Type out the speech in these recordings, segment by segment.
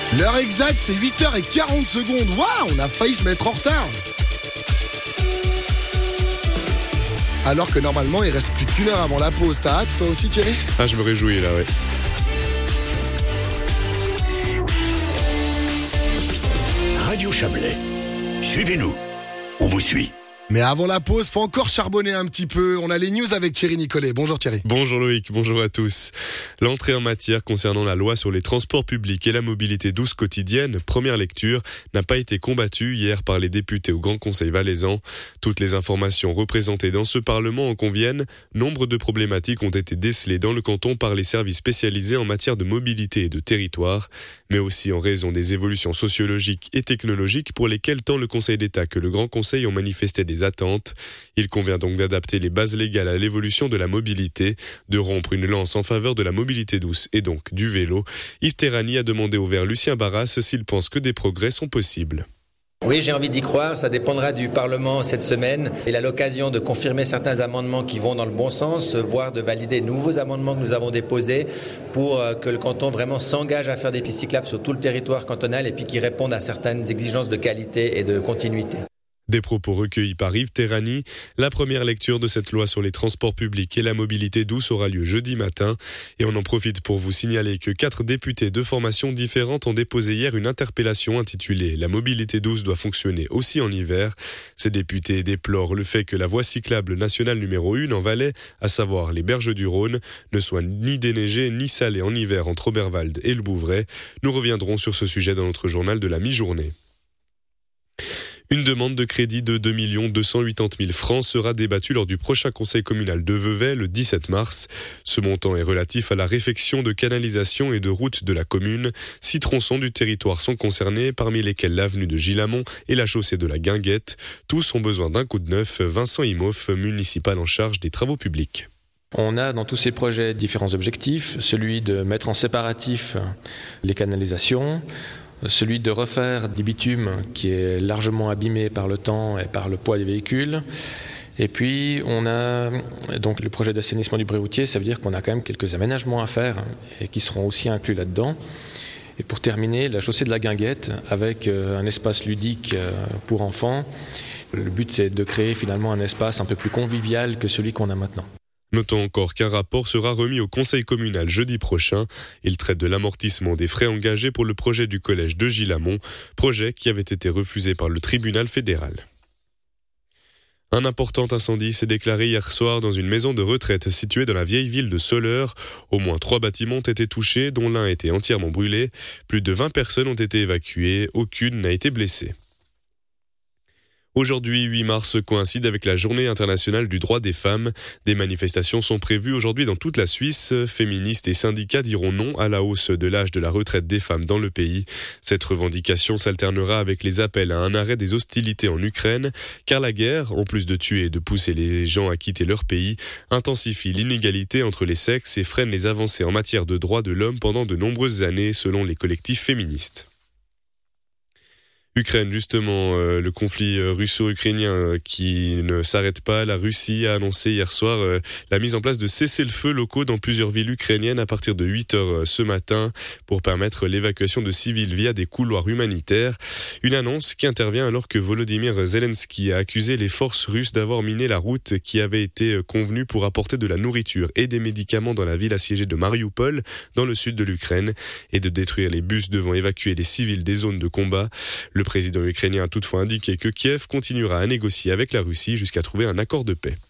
L'heure exacte, c'est 8h40. Waouh, on a failli se mettre en retard. Alors que normalement, il reste plus qu'une heure avant la pause. T'as hâte, toi aussi, Thierry ? Ah, je me réjouis là, ouais. Radio Chablais. Suivez-nous. On vous suit. Mais avant la pause, faut encore charbonner un petit peu. On a les news avec Thierry Nicolet. Bonjour Thierry. Bonjour Loïc, bonjour à tous. L'entrée en matière concernant la loi sur les transports publics et la mobilité douce quotidienne, première lecture, n'a pas été combattue hier par les députés au Grand Conseil valaisan. Toutes les informations représentées dans ce Parlement en conviennent. Nombre de problématiques ont été décelées dans le canton par les services spécialisés en matière de mobilité et de territoire, mais aussi en raison des évolutions sociologiques et technologiques pour lesquelles tant le Conseil d'État que le Grand Conseil ont manifesté des attentes. Il convient donc d'adapter les bases légales à l'évolution de la mobilité, de rompre une lance en faveur de la mobilité douce et donc du vélo. Yves Terrani a demandé au Vert Lucien Barras s'il pense que des progrès sont possibles. Oui, j'ai envie d'y croire, ça dépendra du Parlement cette semaine. Il a l'occasion de confirmer certains amendements qui vont dans le bon sens, voire de valider de nouveaux amendements que nous avons déposés pour que le canton vraiment s'engage à faire des pistes cyclables sur tout le territoire cantonal et puis qui répondent à certaines exigences de qualité et de continuité. Des propos recueillis par Yves Terrani. La première lecture de cette loi sur les transports publics et la mobilité douce aura lieu jeudi matin. Et on en profite pour vous signaler que 4 députés de formations différentes ont déposé hier une interpellation intitulée « La mobilité douce doit fonctionner aussi en hiver ». Ces députés déplorent le fait que la voie cyclable nationale numéro 1 en Valais, à savoir les Berges du Rhône, ne soit ni déneigée ni salée en hiver entre Oberwald et le Bouvray. Nous reviendrons sur ce sujet dans notre journal de la mi-journée. Une demande de crédit de 2 280 000 francs sera débattue lors du prochain conseil communal de Vevey le 17 mars. Ce montant est relatif à la réfection de canalisation et de routes de la commune. 6 tronçons du territoire sont concernés, parmi lesquels l'avenue de Gilamont et la chaussée de la Guinguette. Tous ont besoin d'un coup de neuf. Vincent Imhoff, municipal en charge des travaux publics. On a dans tous ces projets différents objectifs, celui de mettre en séparatif les canalisations, celui de refaire des bitumes qui est largement abîmé par le temps et par le poids des véhicules. Et puis on a donc le projet d'assainissement du Bréoutier, ça veut dire qu'on a quand même quelques aménagements à faire et qui seront aussi inclus là-dedans. Et pour terminer, la chaussée de la Guinguette avec un espace ludique pour enfants. Le but c'est de créer finalement un espace un peu plus convivial que celui qu'on a maintenant. Notons encore qu'un rapport sera remis au conseil communal jeudi prochain. Il traite de l'amortissement des frais engagés pour le projet du collège de Gilamont, projet qui avait été refusé par le tribunal fédéral. Un important incendie s'est déclaré hier soir dans une maison de retraite située dans la vieille ville de Soleure. Au moins 3 bâtiments ont été touchés, dont l'un a été entièrement brûlé. Plus de 20 personnes ont été évacuées, aucune n'a été blessée. Aujourd'hui, 8 mars coïncide avec la Journée internationale du droit des femmes. Des manifestations sont prévues aujourd'hui dans toute la Suisse. Féministes et syndicats diront non à la hausse de l'âge de la retraite des femmes dans le pays. Cette revendication s'alternera avec les appels à un arrêt des hostilités en Ukraine, car la guerre, en plus de tuer et de pousser les gens à quitter leur pays, intensifie l'inégalité entre les sexes et freine les avancées en matière de droits de l'homme pendant de nombreuses années, selon les collectifs féministes. Ukraine, justement, le conflit russo-ukrainien qui ne s'arrête pas. La Russie a annoncé hier soir la mise en place de cessez-le-feu locaux dans plusieurs villes ukrainiennes à partir de 8h ce matin pour permettre l'évacuation de civils via des couloirs humanitaires. Une annonce qui intervient alors que Volodymyr Zelensky a accusé les forces russes d'avoir miné la route qui avait été convenue pour apporter de la nourriture et des médicaments dans la ville assiégée de Mariupol, dans le sud de l'Ukraine, et de détruire les bus devant évacuer les civils des zones de combat. Le président ukrainien a toutefois indiqué que Kiev continuera à négocier avec la Russie jusqu'à trouver un accord de paix.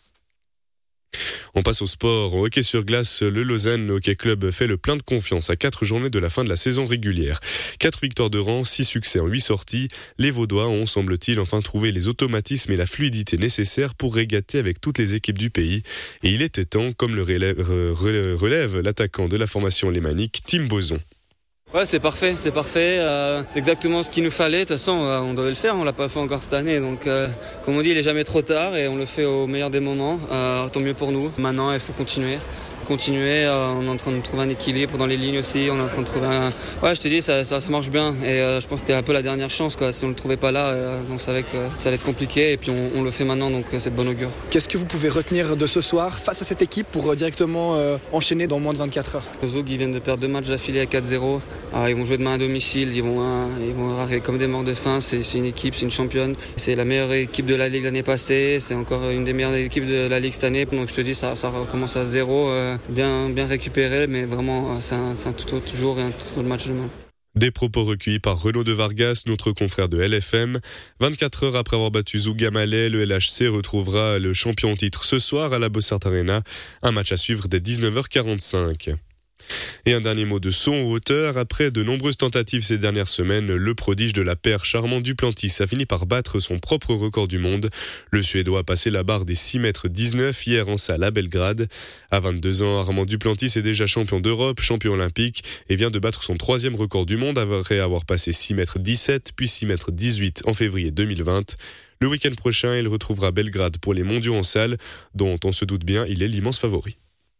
On passe au sport. Au hockey sur glace, le Lausanne Hockey Club fait le plein de confiance à 4 journées de la fin de la saison régulière. 4 victoires de rang, 6 succès en 8 sorties. Les Vaudois ont, semble-t-il, enfin trouvé les automatismes et la fluidité nécessaires pour régater avec toutes les équipes du pays. Et il était temps, comme le relève l'attaquant de la formation lémanique, Tim Boson. Ouais, c'est parfait. C'est exactement ce qu'il nous fallait. De toute façon, on devait le faire, on l'a pas fait encore cette année. Donc, comme on dit, il est jamais trop tard et on le fait au meilleur des moments. Tant mieux pour nous. Maintenant, il faut continuer continuer. On est en train de trouver un équilibre dans les lignes aussi. On est en train de trouver un... Ouais, je te dis, ça marche bien. Et je pense que c'était un peu la dernière chance, quoi. Si on ne le trouvait pas là, on savait que ça allait être compliqué. Et puis on le fait maintenant, donc c'est de bon augure. Qu'est-ce que vous pouvez retenir de ce soir face à cette équipe pour directement enchaîner dans moins de 24 heures? Zoug, ils viennent de perdre 2 matchs d'affilée à 4-0. Ils vont jouer demain à domicile. Ils vont arriver comme des morts de faim. C'est une équipe, c'est une championne. C'est la meilleure équipe de la Ligue l'année passée. C'est encore une des meilleures équipes de la Ligue cette année. Donc je te dis, ça recommence à 0. Bien récupéré, mais vraiment, c'est un tout autre jour et un tout autre match demain. Des propos recueillis par Renaud de Vargas, notre confrère de LFM. 24 heures après avoir battu Zoug Malais, le LHC retrouvera le champion en titre ce soir à la Bossart Arena. Un match à suivre dès 19h45. Et un dernier mot de son en hauteur. Après de nombreuses tentatives ces dernières semaines, le prodige de la perche Armand Duplantis a fini par battre son propre record du monde. Le Suédois a passé la barre des 6,19 m hier en salle à Belgrade. À 22 ans, Armand Duplantis est déjà champion d'Europe, champion olympique et vient de battre son 3e record du monde après avoir passé 6,17 m puis 6,18 m en février 2020. Le week-end prochain, il retrouvera Belgrade pour les mondiaux en salle, dont on se doute bien, il est l'immense favori.